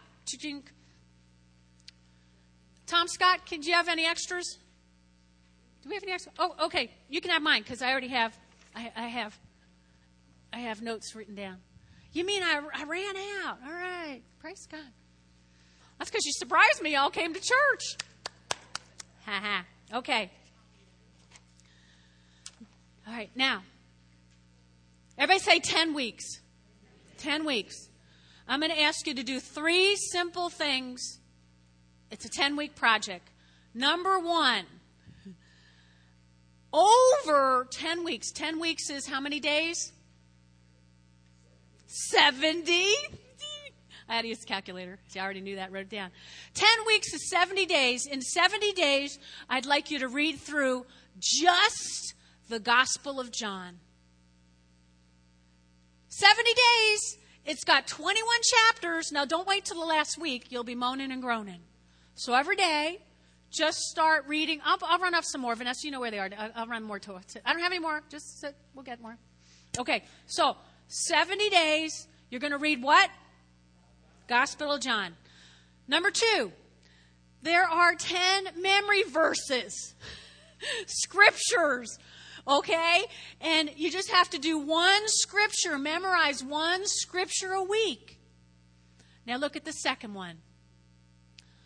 Tom Scott, do you have any extras? Do we have any extras? Oh, okay. You can have mine because I already have. I have notes written down. You mean I ran out? All right. Praise God. That's because you surprised me. Y'all came to church. Okay. All right. Now, everybody say 10 weeks. 10 weeks. I'm going to ask you to do 3 simple things. It's a 10-week project. Number 1. Over 10 weeks. 10 weeks is how many days? 70. I had to use a calculator. See, I already knew that. Wrote it down. 10 weeks is 70 days. In 70 days, I'd like you to read through just the Gospel of John. 70 days. It's got 21 chapters. Now, don't wait till the last week. You'll be moaning and groaning. So every day, just start reading. I'll run off some more. Vanessa, you know where they are. I'll run more to it. I don't have any more. Just sit. We'll get more. Okay, so 70 days. You're going to read what? Gospel of John. Number 2, there are 10 memory verses. Scriptures. Okay? And you just have to do one scripture. Memorize one scripture a week. Now look at the second one.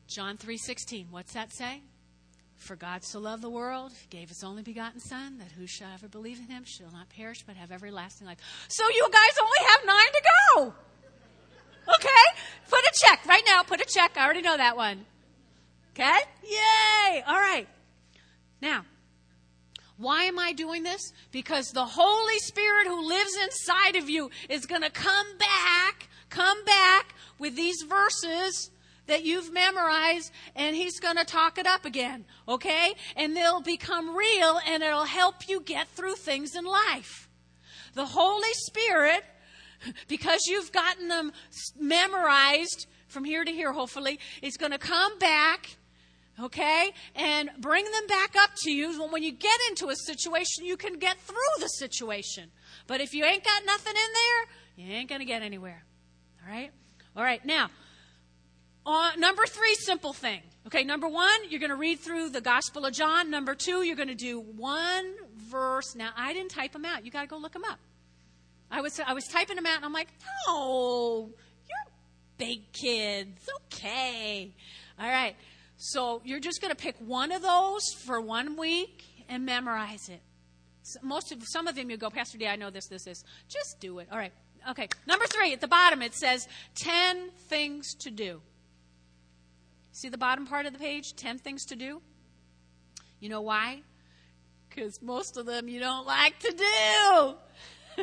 John 3:16. What's that say? For God so loved the world, he gave his only begotten Son, that who shall ever believe in him shall not perish but have everlasting life. So you guys only have 9 to go. Okay? Put a check right now. Put a check. I already know that one. Okay? Yay! All right. Now, why am I doing this? Because the Holy Spirit who lives inside of you is going to come back with these verses that you've memorized, and he's going to talk it up again, okay? And they'll become real, and it'll help you get through things in life. The Holy Spirit, because you've gotten them memorized from here to here, hopefully, is going to come back, okay, and bring them back up to you. When you get into a situation, you can get through the situation. But if you ain't got nothing in there, you ain't going to get anywhere, all right? All right, now, number 3 simple thing. Okay, number 1, you're going to read through the Gospel of John. Number 2, you're going to do one verse. Now, I didn't type them out. You got to go look them up. I was typing them out, and I'm like, no, you're big kids. Okay. All right. So you're just going to pick one of those for 1 week and memorize it. Some of them you go, Pastor D, I know this. Just do it. All right. Okay. Number 3, at the bottom, it says 10 things to do. See the bottom part of the page? 10 things to do. You know why? Because most of them you don't like to do.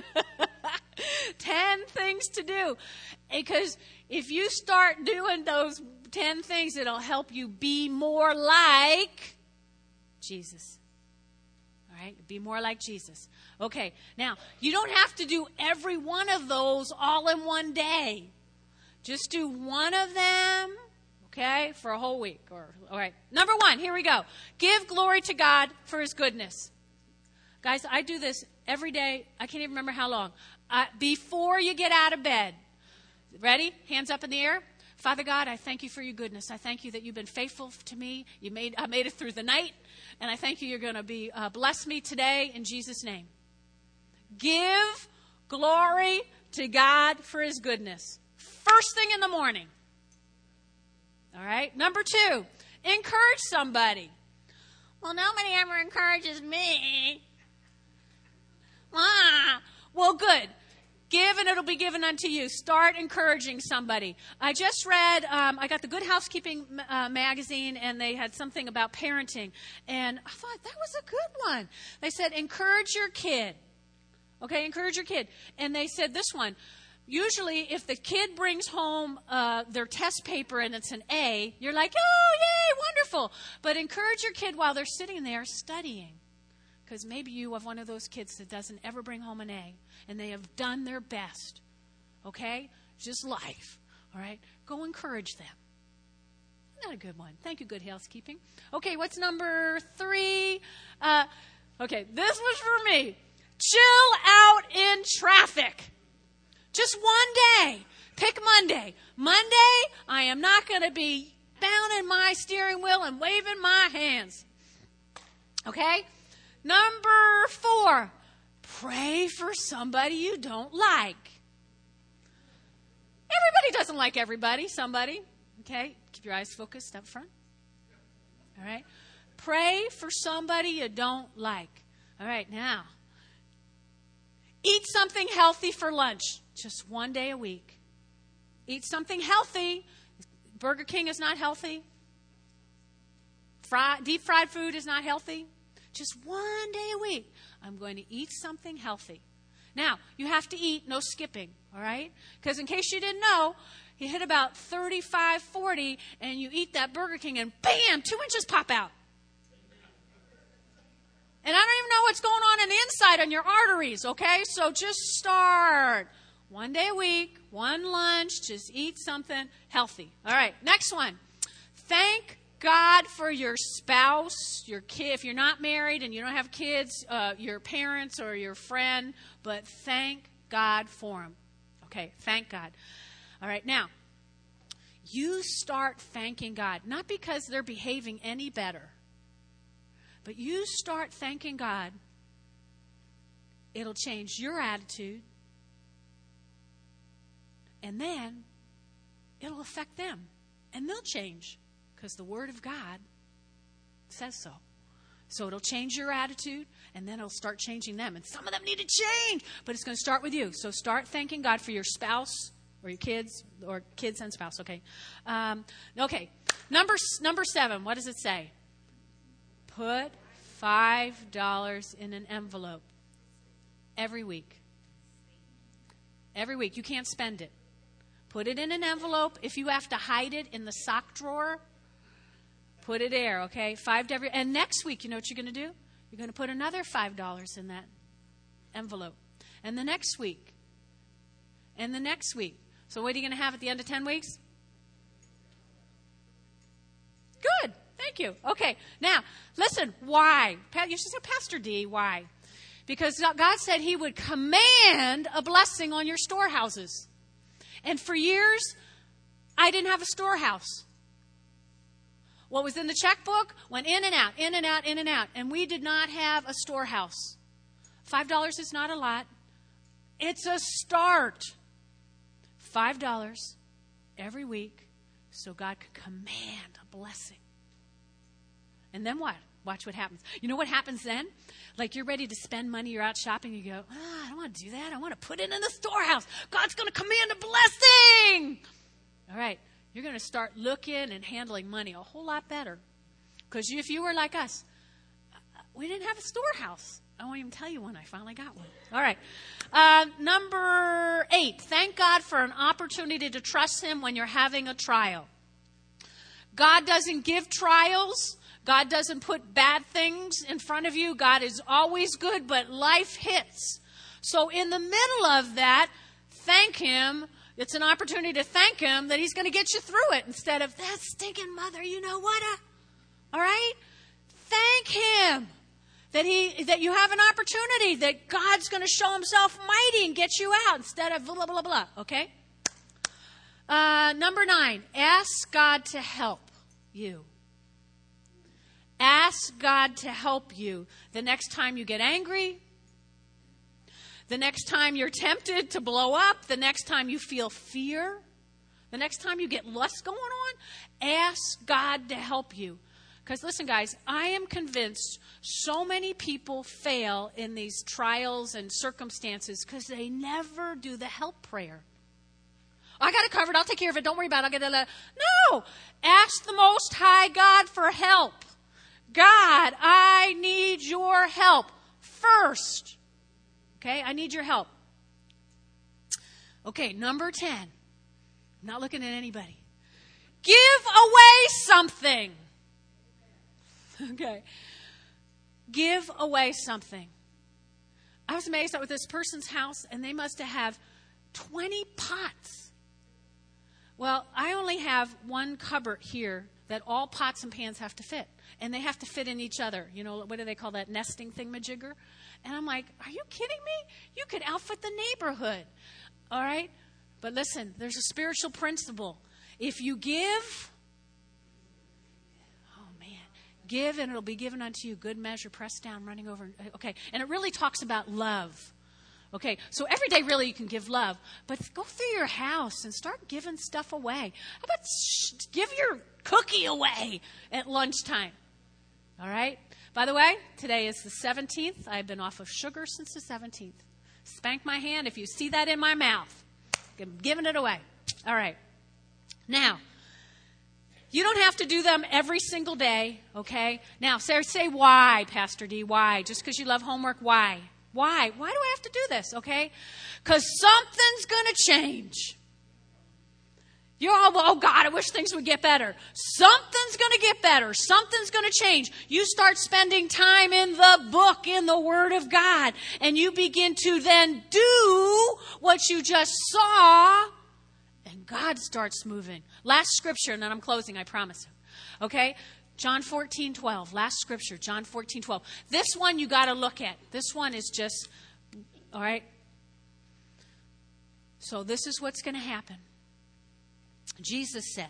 10 things to do. Because if you start doing those 10 things, it'll help you be more like Jesus. All right? Be more like Jesus. Okay. Now, you don't have to do every one of those all in one day. Just do one of them. Okay, for a whole week. All right. Number 1, here we go. Give glory to God for his goodness. Guys, I do this every day. I can't even remember how long. Before you get out of bed. Ready? Hands up in the air. Father God, I thank you for your goodness. I thank you that you've been faithful to me. I made it through the night. And I thank you you're going to bless me today in Jesus' name. Give glory to God for his goodness. First thing in the morning. All right. Number 2, encourage somebody. Well, nobody ever encourages me. Well, good. Give and it'll be given unto you. Start encouraging somebody. I just read, I got the Good Housekeeping magazine, and they had something about parenting. And I thought that was a good one. They said, encourage your kid. Okay, encourage your kid. And they said this one. Usually, if the kid brings home their test paper and it's an A, you're like, oh, yay, wonderful. But encourage your kid while they're sitting there studying. Because maybe you have one of those kids that doesn't ever bring home an A, and they have done their best. Okay? Just life. All right? Go encourage them. Not a good one. Thank you, Good Housekeeping. Okay, what's number 3? Okay, this was for me. Chill out in traffic. Just one day. Pick Monday. Monday, I am not going to be pounding my steering wheel and waving my hands. Okay? Number 4, pray for somebody you don't like. Everybody doesn't like everybody, somebody. Okay? Keep your eyes focused up front. All right? Pray for somebody you don't like. All right, now. Eat something healthy for lunch. Just one day a week. Eat something healthy. Burger King is not healthy. Deep fried food is not healthy. Just one day a week. I'm going to eat something healthy. Now, you have to eat, no skipping, all right? Because in case you didn't know, you hit about 35, 40, and you eat that Burger King, and bam, 2 inches pop out. And I don't even know what's going on in the inside on your arteries, okay? So just start. One day a week, one lunch, just eat something healthy. All right, next one. Thank God for your spouse, your kid. If you're not married and you don't have kids, your parents or your friend, but thank God for them. Okay, thank God. All right, now, you start thanking God, not because they're behaving any better, but you start thanking God. It'll change your attitude, and then it'll affect them, and they'll change. because the Word of God says so. So it'll change your attitude, and then it'll start changing them. And some of them need to change, but it's going to start with you. So start thanking God for your spouse or your kids, or kids and spouse. Okay. Okay. Number 7. What does it say? Put $5 in an envelope every week. Every week. You can't spend it. Put it in an envelope. If you have to hide it in the sock drawer, put it there, okay? $5 every. And next week, you know what you're going to do? You're going to put another $5 in that envelope. And the next week. And the next week. So what are you going to have at the end of 10 weeks? Good. Thank you. Okay. Now, listen. Why? You should say, Pastor D, why? Because God said He would command a blessing on your storehouses. And for years, I didn't have a storehouse. What was in the checkbook went in and out, in and out, in and out. And we did not have a storehouse. $5 is not a lot. It's a start. $5 every week so God could command a blessing. And then what? Watch what happens. You know what happens then? Like you're ready to spend money, you're out shopping, you go, I don't want to do that. I want to put it in the storehouse. God's going to command a blessing. All right. You're going to start looking and handling money a whole lot better. Because if you were like us, we didn't have a storehouse. I won't even tell you when I finally got one. All right. Number 8. Thank God for an opportunity to trust Him when you're having a trial. God doesn't give trials. God doesn't put bad things in front of you. God is always good, but life hits. So in the middle of that, thank Him. It's an opportunity to thank Him that He's going to get you through it instead of, that stinking mother, you know what? All right? Thank Him that you have an opportunity, that God's going to show Himself mighty and get you out instead of blah, blah, blah. Okay? Number 9, ask God to help you. Ask God to help you the next time you get angry, the next time you're tempted to blow up, the next time you feel fear, the next time you get lust going on. Ask God to help you. Because listen, guys, I am convinced so many people fail in these trials and circumstances because they never do the help prayer. I got it covered. I'll take care of it. Don't worry about it. I'll get it. No. Ask the Most High God for help. God, I need your help first. Okay, I need your help. Okay, number 10. I'm not looking at anybody. Give away something. Okay. Give away something. I was amazed at with this person's house, and they must have 20 pots. Well, I only have one cupboard here that all pots and pans have to fit. And they have to fit in each other. You know, what do they call that nesting thingamajigger? And I'm like, are you kidding me? You could outfit the neighborhood. All right? But listen, there's a spiritual principle. If you give, give and it'll be given unto you. Good measure, pressed down, running over. Okay. And it really talks about love. Okay. So every day really you can give love. But go through your house and start giving stuff away. How about give your cookie away at lunchtime? All right. By the way, today is the 17th. I've been off of sugar since the 17th. Spank my hand if you see that in my mouth. I'm giving it away. All right. Now, you don't have to do them every single day, okay? Now, say why, Pastor D, why? Just because you love homework, why? Why? Why do I have to do this, okay? Because something's going to change. You're all, oh, God, I wish things would get better. Something's going to get better. Something's going to change. You start spending time in the book, in the Word of God, and you begin to then do what you just saw, and God starts moving. Last scripture, and then I'm closing, I promise. Okay? John 14:12. Last scripture, John 14:12. This one you got to look at. This one is just, all right? So this is what's going to happen. Jesus said,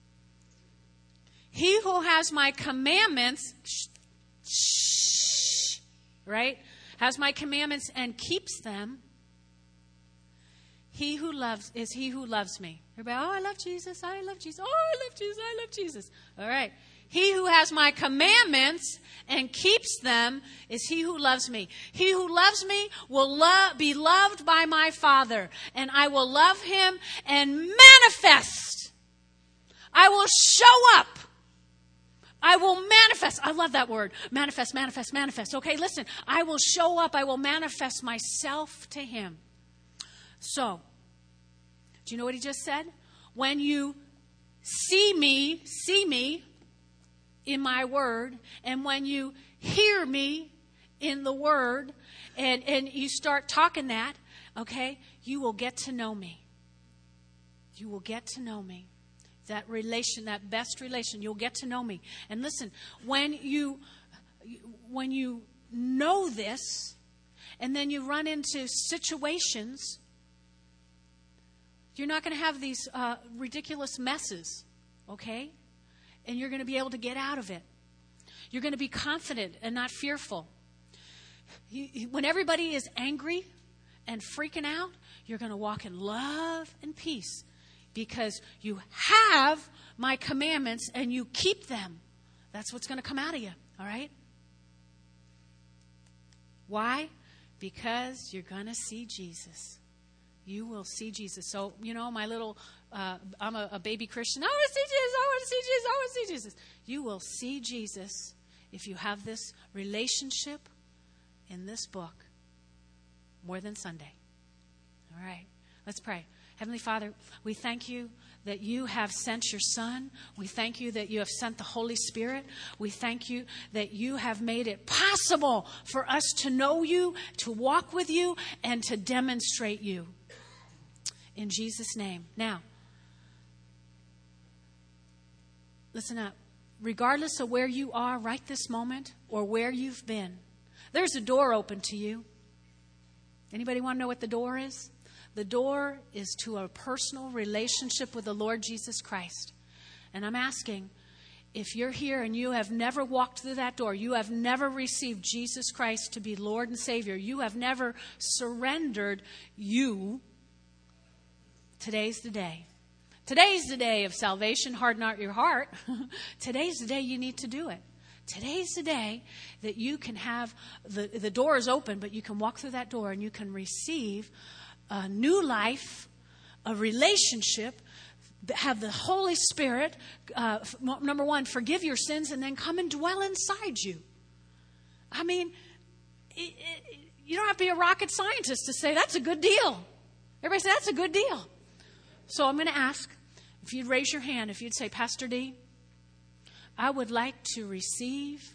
he who has my commandments, right? Has my commandments and keeps them, He who loves is he who loves me. Everybody, oh, I love Jesus. I love Jesus. Oh, I love Jesus. I love Jesus. All right. He who has my commandments and keeps them is he who loves me. He who loves me will be loved by my Father, and I will love him and manifest. I will show up. I will manifest. I love that word. Manifest, manifest, manifest. Okay, listen. I will show up. I will manifest myself to him. So, do you know what he just said? When you see me in my word, and when you hear me in the word, and you start talking that, okay, you will get to know me. You will get to know me. That relation, that best relation, you'll get to know me. And listen, when you know this, and then you run into situations, you're not going to have these ridiculous messes, okay? And you're going to be able to get out of it. You're going to be confident and not fearful. When everybody is angry and freaking out, you're going to walk in love and peace because you have my commandments and you keep them. That's what's going to come out of you, all right? Why? Because you're going to see Jesus. You will see Jesus. So, you know, my little, I'm a baby Christian. I want to see Jesus. I want to see Jesus. I want to see Jesus. You will see Jesus if you have this relationship in this book more than Sunday. All right. Let's pray. Heavenly Father, we thank you that you have sent your Son. We thank you that you have sent the Holy Spirit. We thank you that you have made it possible for us to know you, to walk with you, and to demonstrate you. In Jesus' name. Now, listen up. Regardless of where you are right this moment or where you've been, there's a door open to you. Anybody want to know what the door is? The door is to a personal relationship with the Lord Jesus Christ. And I'm asking, if you're here and you have never walked through that door, you have never received Jesus Christ to be Lord and Savior, you have never surrendered you, today's the day. Today's the day of salvation. Harden not your heart. Today's the day you need to do it. Today's the day that you can have, the door is open, but you can walk through that door and you can receive a new life, a relationship, have the Holy Spirit, number one, forgive your sins, and then come and dwell inside you. I mean, you don't have to be a rocket scientist to say that's a good deal. Everybody say that's a good deal. So I'm going to ask if you'd raise your hand, if you'd say, Pastor D, I would like to receive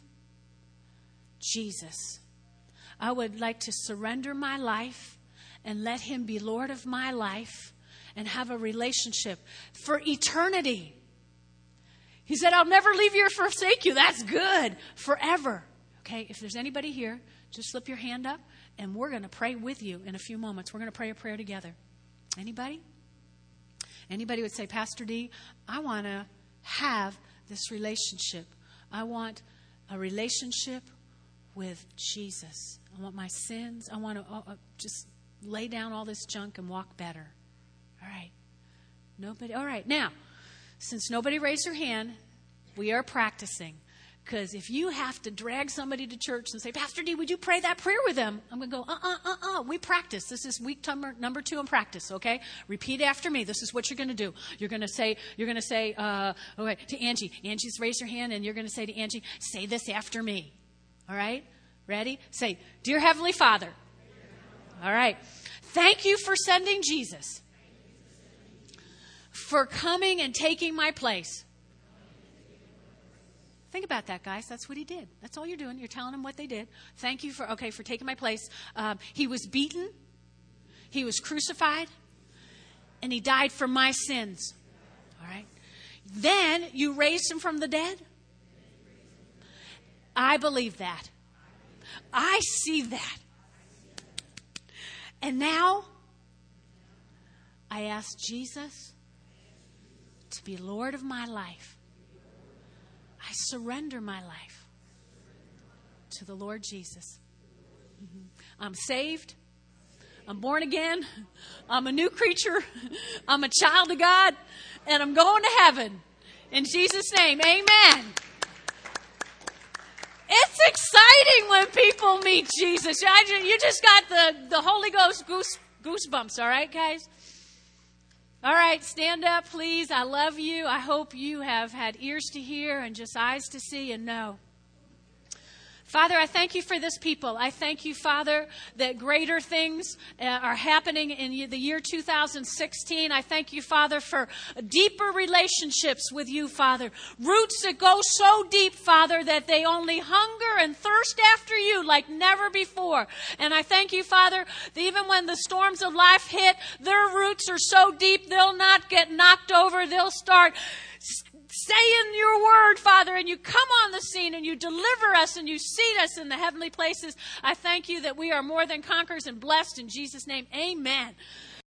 Jesus. I would like to surrender my life and let him be Lord of my life and have a relationship for eternity. He said, I'll never leave you or forsake you. That's good. Forever. Okay, if there's anybody here, just slip your hand up and we're going to pray with you in a few moments. We're going to pray a prayer together. Anybody? Anybody would say, Pastor D, I want to have this relationship. I want a relationship with Jesus. I want my sins. I want to just lay down all this junk and walk better. All right. Nobody. All right. Now, since nobody raised their hand, we are practicing. Because if you have to drag somebody to church and say, Pastor D, would you pray that prayer with them? I'm going to go, We practice. This is week number 2 in practice, okay? Repeat after me. This is what you're going to do. You're going to say, okay, to Angie. Angie's raised her hand, and you're going to say to Angie, say this after me. All right? Ready? Say, Dear Heavenly Father. All right. Thank you for sending Jesus. For coming and taking my place. Think about that, guys. That's what he did. That's all you're doing. You're telling them what they did. Thank you for taking my place. He was beaten. He was crucified. And he died for my sins. All right. Then you raised him from the dead. I believe that. I see that. And now I ask Jesus to be Lord of my life. I surrender my life to the Lord Jesus. I'm saved. I'm born again. I'm a new creature. I'm a child of God. And I'm going to heaven. In Jesus' name, amen. It's exciting when people meet Jesus. You just got the Holy Ghost goosebumps, all right, guys? All right, stand up, please. I love you. I hope you have had ears to hear and just eyes to see and know. Father, I thank you for this people. I thank you, Father, that greater things are happening in the year 2016. I thank you, Father, for deeper relationships with you, Father. Roots that go so deep, Father, that they only hunger and thirst after you like never before. And I thank you, Father, that even when the storms of life hit, their roots are so deep they'll not get knocked over. They'll start saying your word, Father, and you come on the scene and you deliver us and you seat us in the heavenly places. I thank you that we are more than conquerors and blessed in Jesus' name. Amen.